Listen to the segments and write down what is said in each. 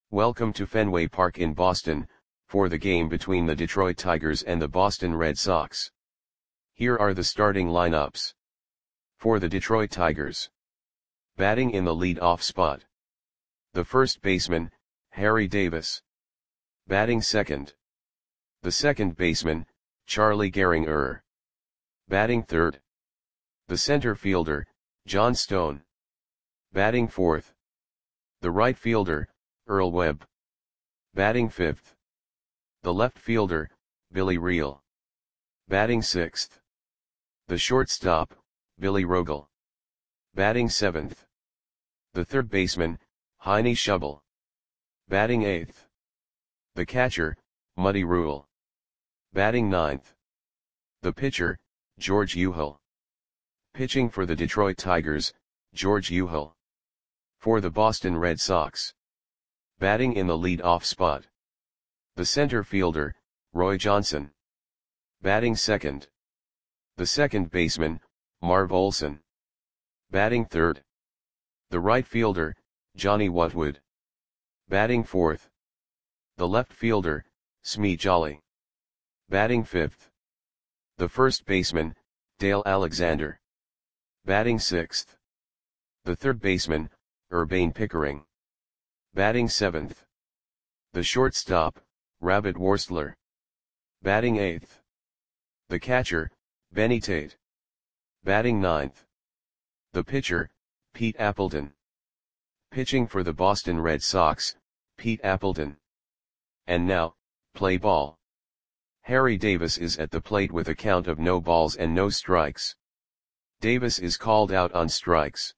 Welcome to Fenway Park in Boston, for the game between the Detroit Tigers and the Boston Red Sox. Here are the starting lineups. For the Detroit Tigers. Batting in the lead-off spot. The first baseman, Harry Davis. Batting second. The second baseman, Charlie Gehringer. Batting third. The center fielder, John Stone. Batting fourth. The right fielder, Earl Webb. Batting fifth. The left fielder, Billy Reel. Batting sixth. The shortstop, Billy Rogel. Batting seventh. The third baseman, Heine Schubel. Batting eighth. The catcher, Muddy Rule. Batting ninth. The pitcher, George Euchel. Pitching for the Detroit Tigers, George Euchel. For the Boston Red Sox. Batting in the lead-off spot. The center fielder, Roy Johnson. Batting second. The second baseman, Marv Olson. Batting third. The right fielder, Johnny Whatwood. Batting fourth. The left fielder, Smee Jolly. Batting fifth. The first baseman, Dale Alexander. Batting sixth. The third baseman, Urbane Pickering. Batting seventh. The shortstop, Rabbit Worstler. Batting eighth. The catcher, Benny Tate. Batting ninth. The pitcher, Pete Appleton. Pitching for the Boston Red Sox, Pete Appleton. And now, play ball. Harry Davis is at the plate with a count of no balls and no strikes. Davis is called out on strikes.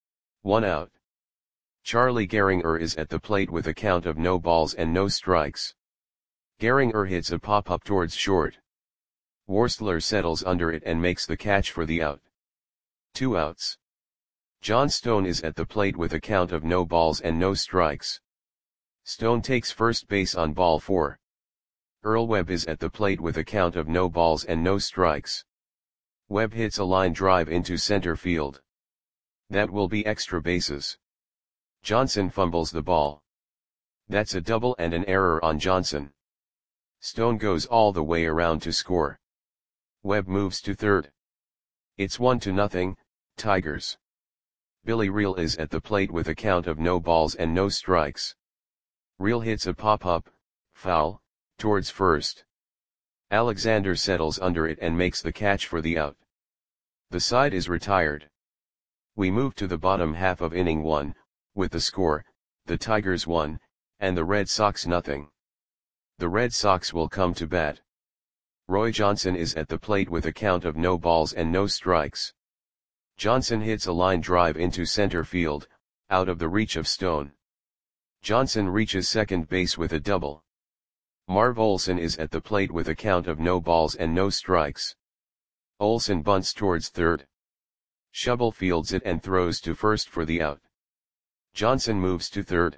1 out. Charlie Gehringer is at the plate with a count of no balls and no strikes. Gehringer hits a pop-up towards short. Worstler settles under it and makes the catch for the out. 2 outs. John Stone is at the plate with a count of no balls and no strikes. Stone takes first base on ball 4. Earl Webb is at the plate with a count of no balls and no strikes. Webb hits a line drive into center field. That will be extra bases. Johnson fumbles the ball. That's a double and an error on Johnson. Stone goes all the way around to score. Webb moves to third. It's 1-0, Tigers. Billy Reel is at the plate with a count of no balls and no strikes. Reel hits a pop-up, foul, towards first. Alexander settles under it and makes the catch for the out. The side is retired. We move to the bottom half of inning 1, with the score, the Tigers 1, and the Red Sox 0. The Red Sox will come to bat. Roy Johnson is at the plate with a count of no balls and no strikes. Johnson hits a line drive into center field, out of the reach of Stone. Johnson reaches second base with a double. Marv Olson is at the plate with a count of no balls and no strikes. Olson bunts towards third. Schubel fields it and throws to first for the out. Johnson moves to third.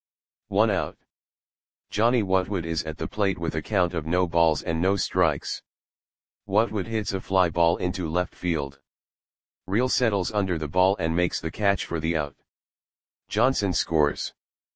1 out. Johnny Whatwood is at the plate with a count of no balls and no strikes. Whatwood hits a fly ball into left field. Reel settles under the ball and makes the catch for the out. Johnson scores.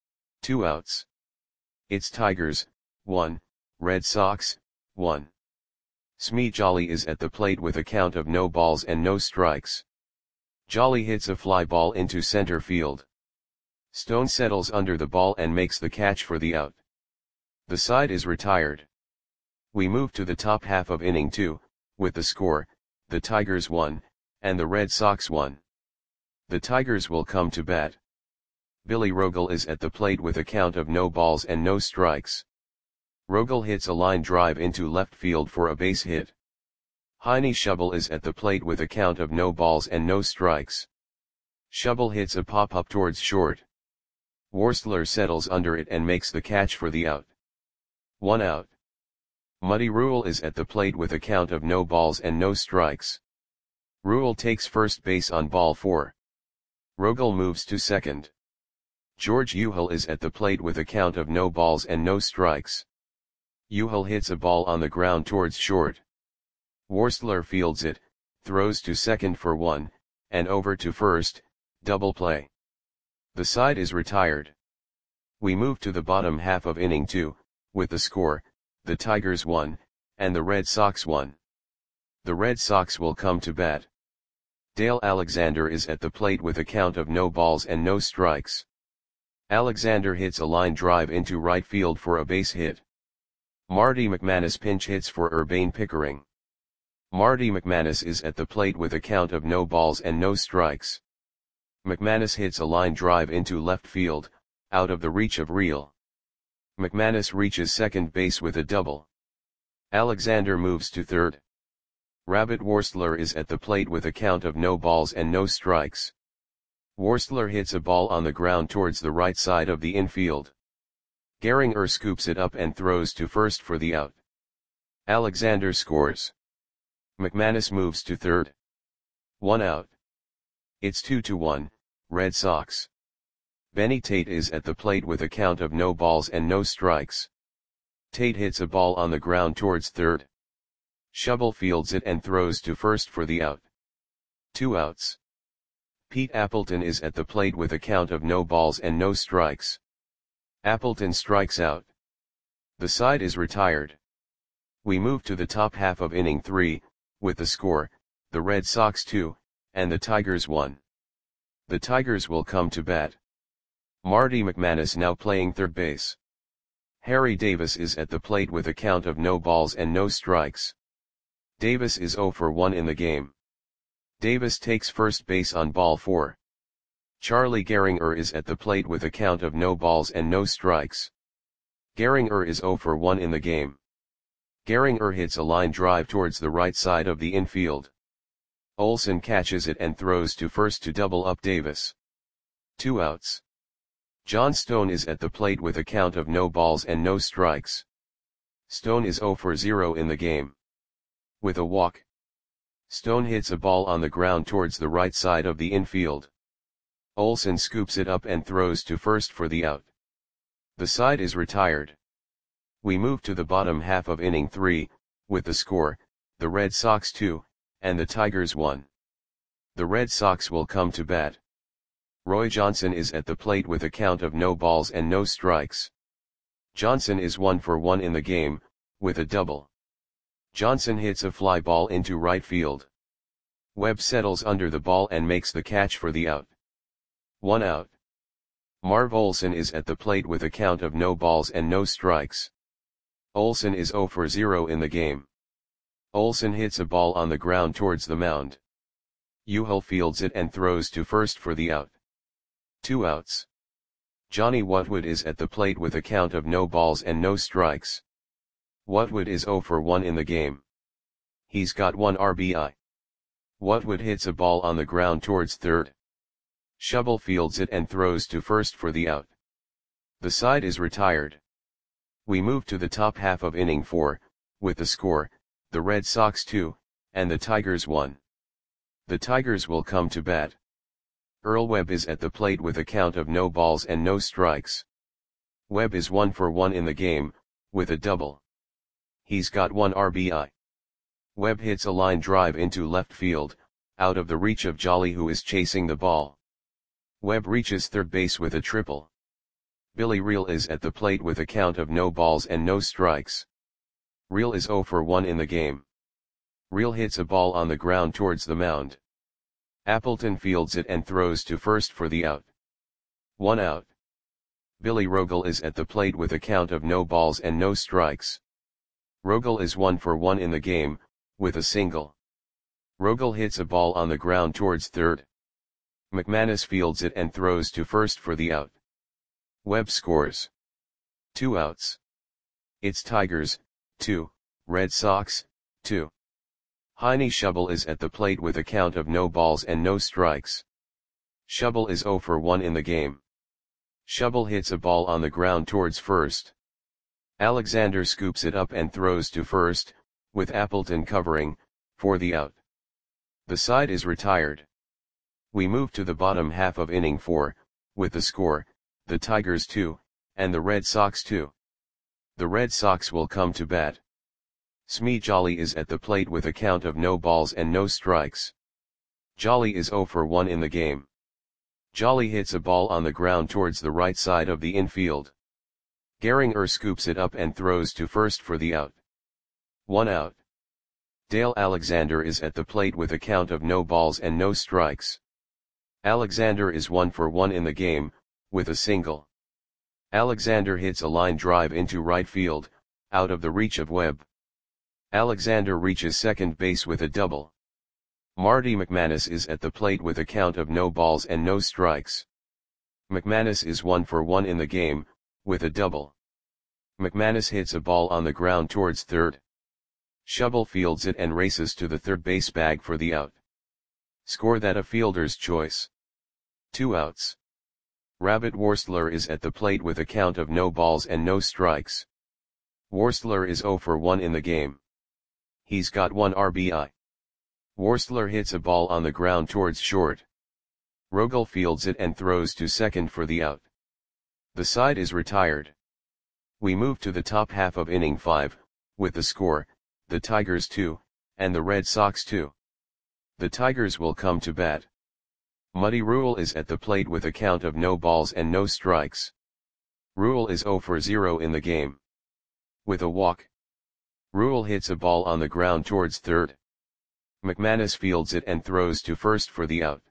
2 outs. It's Tigers, 1, Red Sox, 1. Smee Jolly is at the plate with a count of no balls and no strikes. Jolly hits a fly ball into center field. Stone settles under the ball and makes the catch for the out. The side is retired. We move to the top half of inning 2, with the score, the Tigers 1, and the Red Sox 1. The Tigers will come to bat. Billy Rogel is at the plate with a count of no balls and no strikes. Rogel hits a line drive into left field for a base hit. Heine Schubel is at the plate with a count of no balls and no strikes. Schubel hits a pop-up towards short. Worstler settles under it and makes the catch for the out. 1 out. Muddy Rule is at the plate with a count of no balls and no strikes. Rule takes first base on ball 4. Rogel moves to second. George Euchel is at the plate with a count of no balls and no strikes. Euchel hits a ball on the ground towards short. Worstler fields it, throws to second for 1, and over to first, double play. The side is retired. We move to the bottom half of inning 2, with the score, the Tigers won, and the Red Sox won. The Red Sox will come to bat. Dale Alexander is at the plate with a count of no balls and no strikes. Alexander hits a line drive into right field for a base hit. Marty McManus pinch hits for Urbane Pickering. Marty McManus is at the plate with a count of no balls and no strikes. McManus hits a line drive into left field, out of the reach of Real. McManus reaches second base with a double. Alexander moves to third. Rabbit Worstler is at the plate with a count of no balls and no strikes. Worstler hits a ball on the ground towards the right side of the infield. Gehringer scoops it up and throws to first for the out. Alexander scores. McManus moves to third. 1 out. It's 2-1, Red Sox. Benny Tate is at the plate with a count of no balls and no strikes. Tate hits a ball on the ground towards third. Schubel fields it and throws to first for the out. 2 outs. Pete Appleton is at the plate with a count of no balls and no strikes. Appleton strikes out. The side is retired. We move to the top half of inning 3, with the score, the Red Sox 2, and the Tigers 1. The Tigers will come to bat. Marty McManus now playing third base. Harry Davis is at the plate with a count of no balls and no strikes. Davis is 0 for 1 in the game. Davis takes first base on ball 4. Charlie Gehringer is at the plate with a count of no balls and no strikes. Gehringer is 0 for 1 in the game. Gehringer hits a line drive towards the right side of the infield. Olsen catches it and throws to first to double up Davis. 2 outs. John Stone is at the plate with a count of no balls and no strikes. Stone is 0 for 0 in the game. With a walk, Stone hits a ball on the ground towards the right side of the infield. Olsen scoops it up and throws to first for the out. The side is retired. We move to the bottom half of inning 3, with the score, the Red Sox 2, and the Tigers 1. The Red Sox will come to bat. Roy Johnson is at the plate with a count of no balls and no strikes. Johnson is 1 for 1 in the game, with a double. Johnson hits a fly ball into right field. Webb settles under the ball and makes the catch for the out. 1 out. Marv Olsen is at the plate with a count of no balls and no strikes. Olsen is 0 for 0 in the game. Olsen hits a ball on the ground towards the mound. Euchel fields it and throws to first for the out. 2 outs. Johnny Whatwood is at the plate with a count of no balls and no strikes. Whatwood is 0 for 1 in the game. He's got 1 RBI. Whatwood hits a ball on the ground towards third. Schubel fields it and throws to first for the out. The side is retired. We move to the top half of inning 4, with the score, the Red Sox 2, and the Tigers 1. The Tigers will come to bat. Earl Webb is at the plate with a count of no balls and no strikes. Webb is 1 for 1 in the game, with a double. He's got 1 RBI. Webb hits a line drive into left field, out of the reach of Jolly, who is chasing the ball. Webb reaches third base with a triple. Billy Real is at the plate with a count of no balls and no strikes. Real is 0 for 1 in the game. Real hits a ball on the ground towards the mound. Appleton fields it and throws to first for the out. 1 out. Billy Rogel is at the plate with a count of no balls and no strikes. Rogel is 1 for 1 in the game, with a single. Rogel hits a ball on the ground towards third. McManus fields it and throws to first for the out. Webb scores. 2 outs. It's Tigers, 2, Red Sox, 2. Heine Schubel is at the plate with a count of no balls and no strikes. Schubel is 0 for 1 in the game. Schubel hits a ball on the ground towards first. Alexander scoops it up and throws to first, with Appleton covering, for the out. The side is retired. We move to the bottom half of inning 4, with the score, the Tigers 2, and the Red Sox 2. The Red Sox will come to bat. Smee Jolly is at the plate with a count of no balls and no strikes. Jolly is 0 for 1 in the game. Jolly hits a ball on the ground towards the right side of the infield. Gehringer scoops it up and throws to first for the out. 1 out. Dale Alexander is at the plate with a count of no balls and no strikes. Alexander is 1 for 1 in the game, with a single. Alexander hits a line drive into right field, out of the reach of Webb. Alexander reaches second base with a double. Marty McManus is at the plate with a count of no balls and no strikes. McManus is 1 for 1 in the game, with a double. McManus hits a ball on the ground towards third. Schubel fields it and races to the third base bag for the out. Score that a fielder's choice. 2 outs. Rabbit Worstler is at the plate with a count of no balls and no strikes. Worstler is 0 for 1 in the game. He's got 1 RBI. Worstler hits a ball on the ground towards short. Rogel fields it and throws to second for the out. The side is retired. We move to the top half of inning 5, with the score, the Tigers 2, and the Red Sox 2. The Tigers will come to bat. Muddy Rule is at the plate with a count of no balls and no strikes. Rule is 0 for 0 in the game. With a walk. Rule hits a ball on the ground towards third. McManus fields it and throws to first for the out.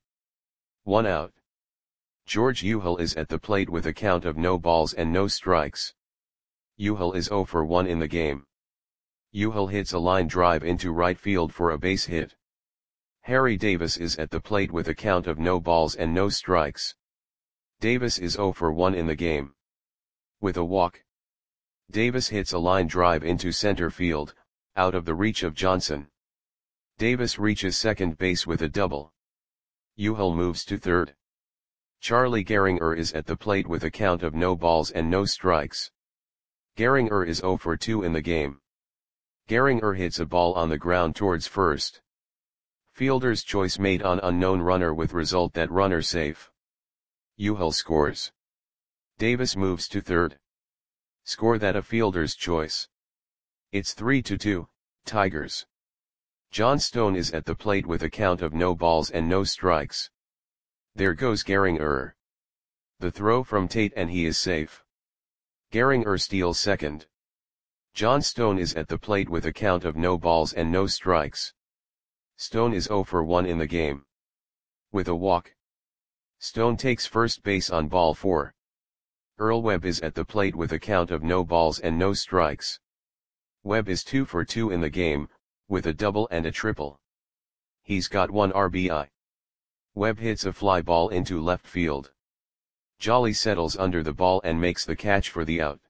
1 out. George Uhel is at the plate with a count of no balls and no strikes. Uhel is 0 for 1 in the game. Uhel hits a line drive into right field for a base hit. Harry Davis is at the plate with a count of no balls and no strikes. Davis is 0 for 1 in the game. With a walk. Davis hits a line drive into center field, out of the reach of Johnson. Davis reaches second base with a double. Uhel moves to third. Charlie Gehringer is at the plate with a count of no balls and no strikes. Gehringer is 0 for 2 in the game. Gehringer hits a ball on the ground towards first. Fielder's choice made on unknown runner with result that runner safe. Uhel scores. Davis moves to third. Score that a fielder's choice. It's 3-2, Tigers. John Stone is at the plate with a count of no balls and no strikes. There goes Gehringer. The throw from Tate and he is safe. Gehringer steals second. John Stone is at the plate with a count of no balls and no strikes. Stone is 0 for 1 in the game. With a walk. Stone takes first base on ball 4. Earl Webb is at the plate with a count of no balls and no strikes. Webb is 2 for 2 in the game, with a double and a triple. He's got 1 RBI. Webb hits a fly ball into left field. Jolly settles under the ball and makes the catch for the out.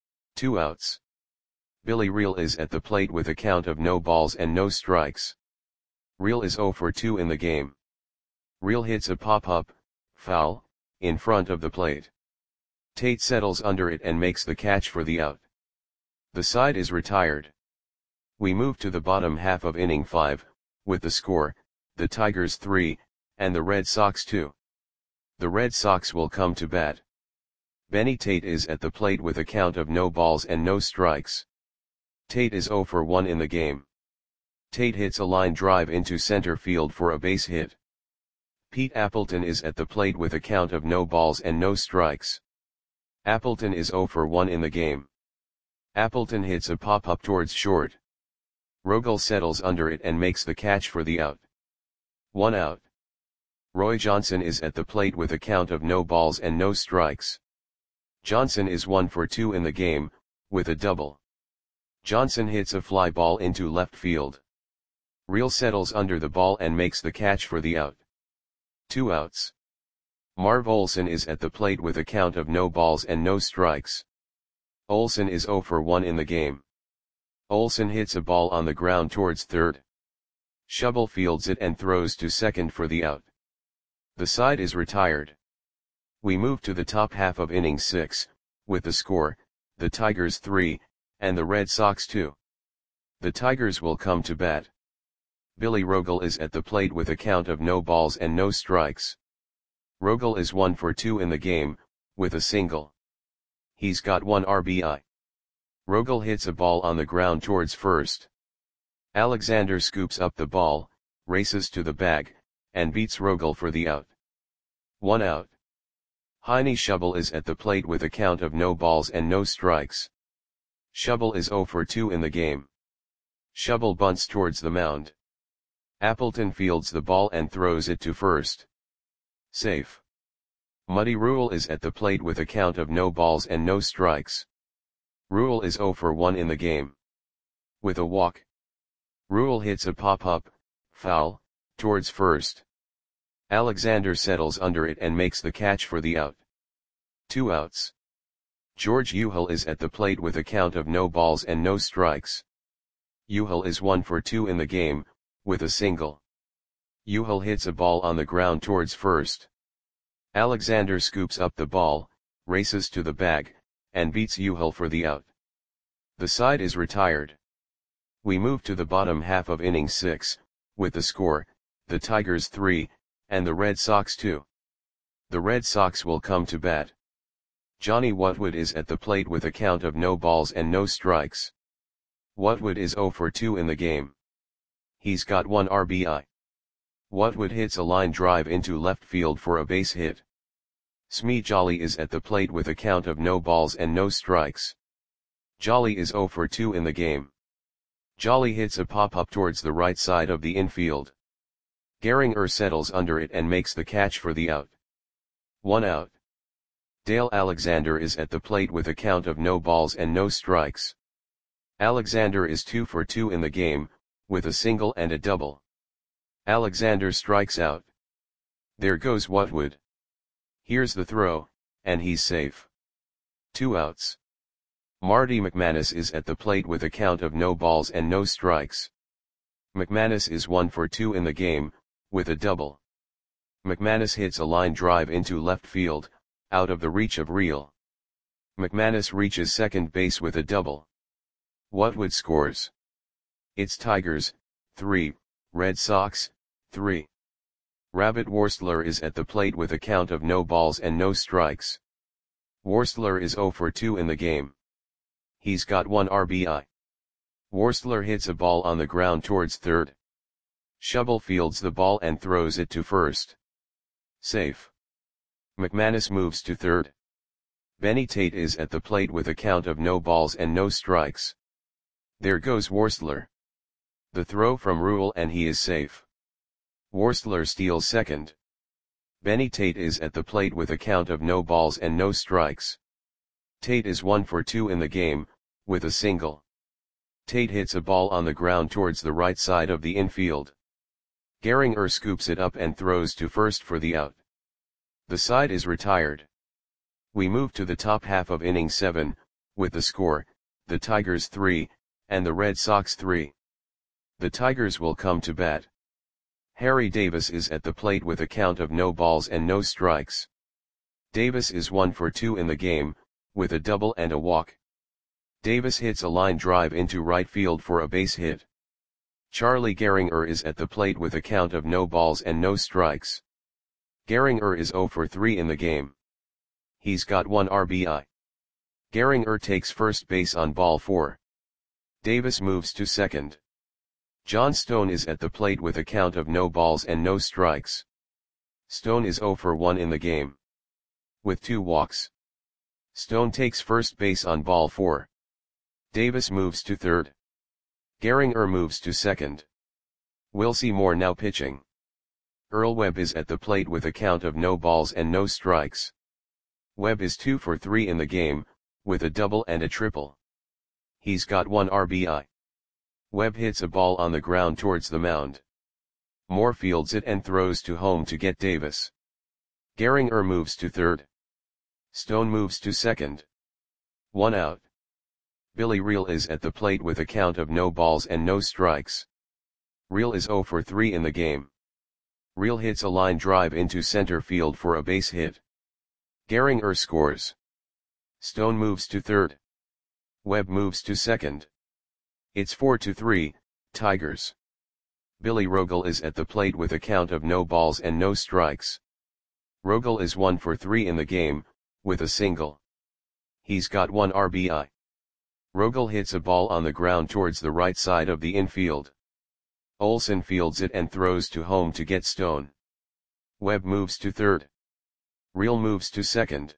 2 outs. Billy Reel is at the plate with a count of no balls and no strikes. Reel is 0 for 2 in the game. Reel hits a pop-up, foul, in front of the plate. Tate settles under it and makes the catch for the out. The side is retired. We move to the bottom half of inning 5, with the score, the Tigers 3, and the Red Sox 2. The Red Sox will come to bat. Benny Tate is at the plate with a count of no balls and no strikes. Tate is 0 for 1 in the game. Tate hits a line drive into center field for a base hit. Pete Appleton is at the plate with a count of no balls and no strikes. Appleton is 0 for 1 in the game. Appleton hits a pop-up towards short. Rogel settles under it and makes the catch for the out. 1 out. Roy Johnson is at the plate with a count of no balls and no strikes. Johnson is 1 for 2 in the game, with a double. Johnson hits a fly ball into left field. Reel settles under the ball and makes the catch for the out. 2 outs. Marv Olson is at the plate with a count of no balls and no strikes. Olson is 0 for 1 in the game. Olson hits a ball on the ground towards third. Schubel fields it and throws to second for the out. The side is retired. We move to the top half of inning 6, with the score, the Tigers 3, and the Red Sox 2. The Tigers will come to bat. Billy Rogel is at the plate with a count of no balls and no strikes. Rogel is 1 for 2 in the game, with a single. He's got 1 RBI. Rogel hits a ball on the ground towards first. Alexander scoops up the ball, races to the bag, and beats Rogel for the out. 1 out. Heine Schubel is at the plate with a count of no balls and no strikes. Schubel is 0 for 2 in the game. Schubel bunts towards the mound. Appleton fields the ball and throws it to first. Safe. Muddy Rule is at the plate with a count of no balls and no strikes. Rule is 0 for 1 in the game. With a walk. Rule hits a pop-up, foul, towards first. Alexander settles under it and makes the catch for the out. 2 outs. George Uhel is at the plate with a count of no balls and no strikes. Uhel is 1 for 2 in the game, with a single. Uhel hits a ball on the ground towards first. Alexander scoops up the ball, races to the bag, and beats Uhel for the out. The side is retired. We move to the bottom half of inning 6, with the score, the Tigers 3, and the Red Sox 2. The Red Sox will come to bat. Johnny Whatwood is at the plate with a count of no balls and no strikes. Whatwood is 0 for 2 in the game. He's got 1 RBI. Whatwood hits a line drive into left field for a base hit. Smee Jolly is at the plate with a count of no balls and no strikes. Jolly is 0 for 2 in the game. Jolly hits a pop-up towards the right side of the infield. Gehringer settles under it and makes the catch for the out. 1 out. Dale Alexander is at the plate with a count of no balls and no strikes. Alexander is 2 for 2 in the game, with a single and a double. Alexander strikes out. There goes Whatwood. Here's the throw, and he's safe. 2 outs. Marty McManus is at the plate with a count of no balls and no strikes. McManus is 1 for 2 in the game, with a double. McManus hits a line drive into left field, out of the reach of Reel. McManus reaches second base with a double. Whatwood scores. It's Tigers, 3, Red Sox, 3. Rabbit Worstler is at the plate with a count of no balls and no strikes. Worstler is 0 for 2 in the game. He's got 1 RBI. Worstler hits a ball on the ground towards third. Schubel fields the ball and throws it to first. Safe. McManus moves to third. Benny Tate is at the plate with a count of no balls and no strikes. There goes Worstler. The throw from Rule and he is safe. Worstler steals second. Benny Tate is at the plate with a count of no balls and no strikes. Tate is 1 for 2 in the game, with a single. Tate hits a ball on the ground towards the right side of the infield. Gehringer scoops it up and throws to first for the out. The side is retired. We move to the top half of inning 7, with the score, the Tigers 3, and the Red Sox 3. The Tigers will come to bat. Harry Davis is at the plate with a count of no balls and no strikes. Davis is 1 for 2 in the game, with a double and a walk. Davis hits a line drive into right field for a base hit. Charlie Gehringer is at the plate with a count of no balls and no strikes. Gehringer is 0 for 3 in the game. He's got 1 RBI. Gehringer takes first base on ball 4. Davis moves to second. John Stone is at the plate with a count of no balls and no strikes. Stone is 0 for 1 in the game. With 2 walks. Stone takes first base on ball 4. Davis moves to third. Gehringer moves to second. Wilcie Moore now pitching. Earl Webb is at the plate with a count of no balls and no strikes. Webb is 2 for 3 in the game, with a double and a triple. He's got 1 RBI. Webb hits a ball on the ground towards the mound. Moore fields it and throws to home to get Davis. Gehringer moves to third. Stone moves to second. 1 out. Billy Reel is at the plate with a count of no balls and no strikes. Reel is 0 for 3 in the game. Reel hits a line drive into center field for a base hit. Gehringer scores. Stone moves to third. Webb moves to second. It's 4-3, Tigers. Billy Rogel is at the plate with a count of no balls and no strikes. Rogel is 1 for 3 in the game, with a single. He's got 1 RBI. Rogel hits a ball on the ground towards the right side of the infield. Olsen fields it and throws to home to get Stone. Webb moves to third. Real moves to second.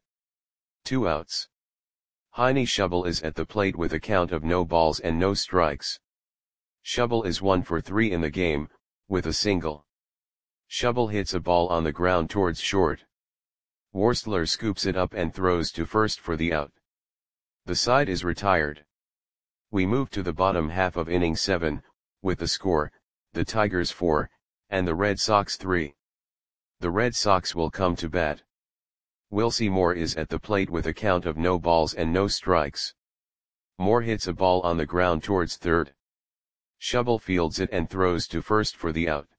2 outs. Heine Schubel is at the plate with a count of no balls and no strikes. Schubel is 1 for 3 in the game, with a single. Schubel hits a ball on the ground towards short. Worstler scoops it up and throws to first for the out. The side is retired. We move to the bottom half of inning 7, with the score, the Tigers 4, and the Red Sox 3. The Red Sox will come to bat. Wilcie Moore is at the plate with a count of no balls and no strikes. Moore hits a ball on the ground towards third. Schubel fields it and throws to first for the out.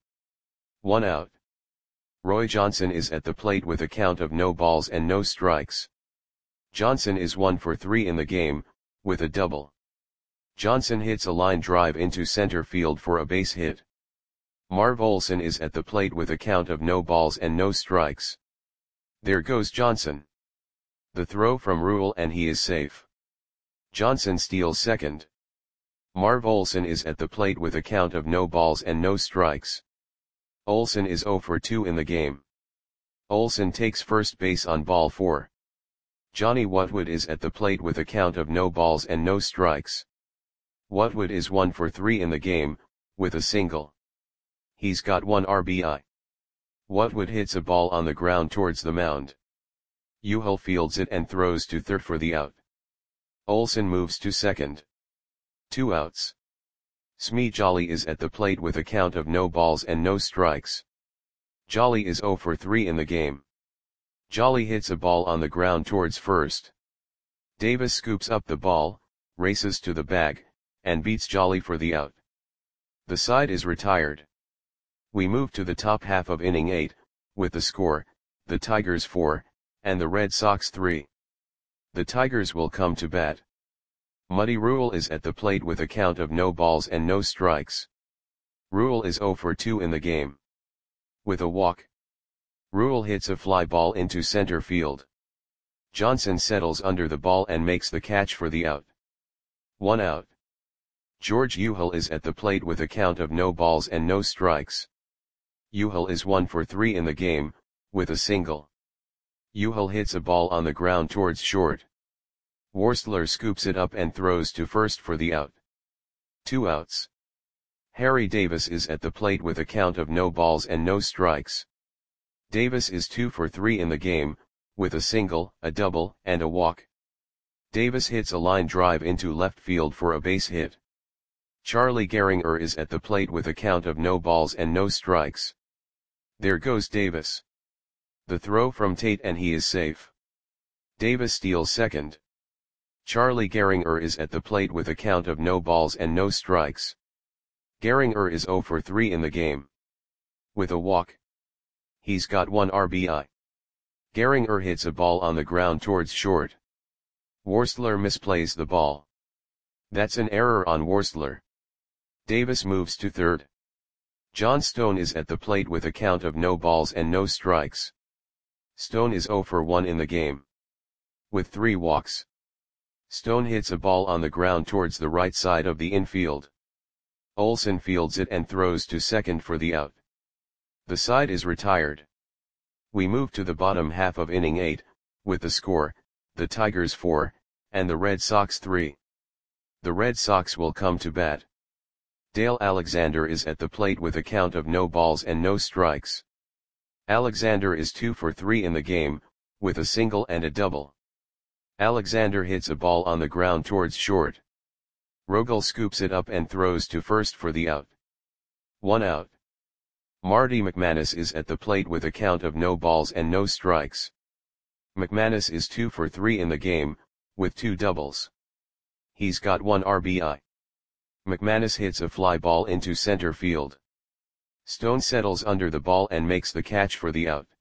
1 out. Roy Johnson is at the plate with a count of no balls and no strikes. Johnson is 1 for 3 in the game, with a double. Johnson hits a line drive into center field for a base hit. Marv Olson is at the plate with a count of no balls and no strikes. There goes Johnson. The throw from Rule and he is safe. Johnson steals second. Marv Olson is at the plate with a count of no balls and no strikes. Olson is 0 for 2 in the game. Olson takes first base on ball 4. Johnny Whatwood is at the plate with a count of no balls and no strikes. Whatwood is 1 for 3 in the game, with a single. He's got 1 RBI. Whatwood hits a ball on the ground towards the mound. Uhl fields it and throws to third for the out. Olson moves to second. 2 outs. Smee Jolly is at the plate with a count of no balls and no strikes. Jolly is 0 for 3 in the game. Jolly hits a ball on the ground towards first. Davis scoops up the ball, races to the bag, and beats Jolly for the out. The side is retired. We move to the top half of inning 8, with the score, the Tigers 4, and the Red Sox 3. The Tigers will come to bat. Muddy Rule is at the plate with a count of no balls and no strikes. Rule is 0 for 2 in the game. With a walk. Rule hits a fly ball into center field. Johnson settles under the ball and makes the catch for the out. 1 out. George Uhl is at the plate with a count of no balls and no strikes. Uhl is 1 for 3 in the game, with a single. Uhl hits a ball on the ground towards short. Worstler scoops it up and throws to first for the out. 2 outs. Harry Davis is at the plate with a count of no balls and no strikes. Davis is 2 for 3 in the game, with a single, a double, and a walk. Davis hits a line drive into left field for a base hit. Charlie Gehringer is at the plate with a count of no balls and no strikes. There goes Davis. The throw from Tate and he is safe. Davis steals second. Charlie Gehringer is at the plate with a count of no balls and no strikes. Gehringer is 0 for 3 in the game. With a walk. He's got 1 RBI. Gehringer hits a ball on the ground towards short. Worstler misplays the ball. That's an error on Worstler. Davis moves to third. John Stone is at the plate with a count of no balls and no strikes. Stone is 0 for 1 in the game. With 3 walks. Stone hits a ball on the ground towards the right side of the infield. Olson fields it and throws to second for the out. The side is retired. We move to the bottom half of inning 8, with the score, the Tigers 4, and the Red Sox 3. The Red Sox will come to bat. Dale Alexander is at the plate with a count of no balls and no strikes. Alexander is 2 for 3 in the game, with a single and a double. Alexander hits a ball on the ground towards short. Rogel scoops it up and throws to first for the out. 1 out. Marty McManus is at the plate with a count of no balls and no strikes. McManus is 2 for 3 in the game, with 2 doubles. He's got 1 RBI. McManus hits a fly ball into center field. Stone settles under the ball and makes the catch for the out.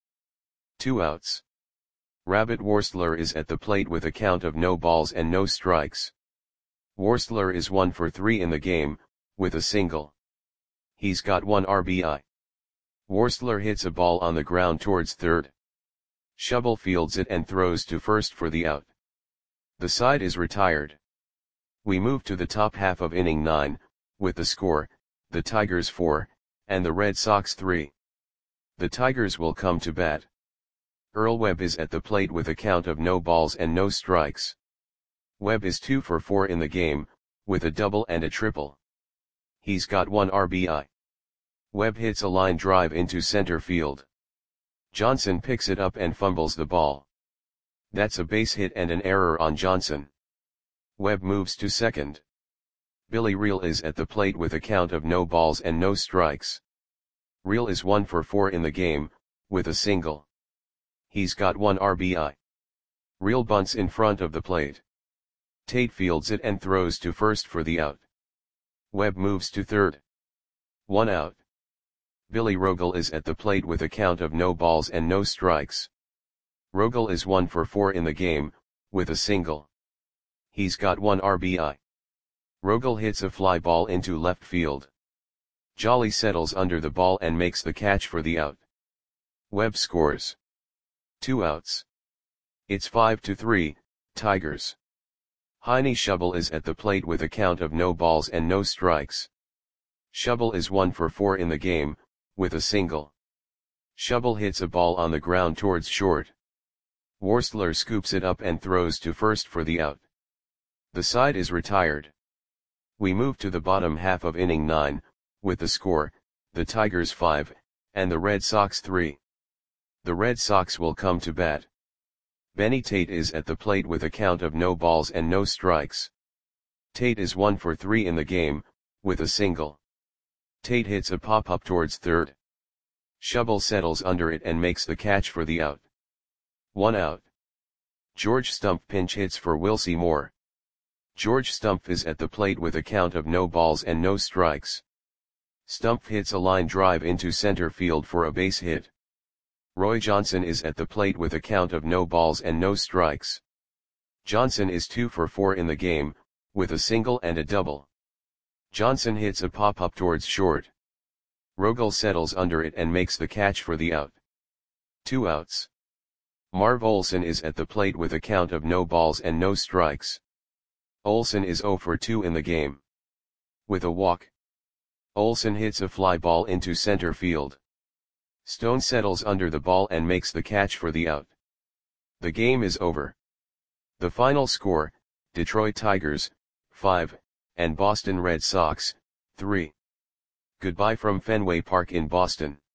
2 outs. Rabbit Worstler is at the plate with a count of no balls and no strikes. Worstler is 1 for 3 in the game, with a single. He's got 1 RBI. Worstler hits a ball on the ground towards third. Schubel fields it and throws to first for the out. The side is retired. We move to the top half of inning 9, with the score, the Tigers 4, and the Red Sox 3. The Tigers will come to bat. Earl Webb is at the plate with a count of no balls and no strikes. Webb is 2 for 4 in the game, with a double and a triple. He's got 1 RBI. Webb hits a line drive into center field. Johnson picks it up and fumbles the ball. That's a base hit and an error on Johnson. Webb moves to second. Billy Reel is at the plate with a count of no balls and no strikes. Reel is 1 for 4 in the game, with a single. He's got 1 RBI. Reel bunts in front of the plate. Tate fields it and throws to first for the out. Webb moves to third. 1 out. Billy Rogel is at the plate with a count of no balls and no strikes. Rogel is 1 for 4 in the game, with a single. He's got 1 RBI. Rogel hits a fly ball into left field. Jolly settles under the ball and makes the catch for the out. Webb scores. 2 outs. It's 5-3, Tigers. Heine Schubel is at the plate with a count of no balls and no strikes. Schubel is 1 for 4 in the game, with a single. Schubel hits a ball on the ground towards short. Worstler scoops it up and throws to first for the out. The side is retired. We move to the bottom half of inning 9, with the score, the Tigers 5, and the Red Sox 3. The Red Sox will come to bat. Benny Tate is at the plate with a count of no balls and no strikes. Tate is 1 for 3 in the game, with a single. Tate hits a pop-up towards third. Schubel settles under it and makes the catch for the out. 1 out. George Stumpf pinch hits for Wilcie Moore. George Stumpf is at the plate with a count of no balls and no strikes. Stumpf hits a line drive into center field for a base hit. Roy Johnson is at the plate with a count of no balls and no strikes. Johnson is 2 for 4 in the game, with a single and a double. Johnson hits a pop-up towards short. Rogel settles under it and makes the catch for the out. 2 outs. Marv Olson is at the plate with a count of no balls and no strikes. Olson is 0 for 2 in the game. With a walk. Olson hits a fly ball into center field. Stone settles under the ball and makes the catch for the out. The game is over. The final score, Detroit Tigers, 5, and Boston Red Sox, 3. Goodbye from Fenway Park in Boston.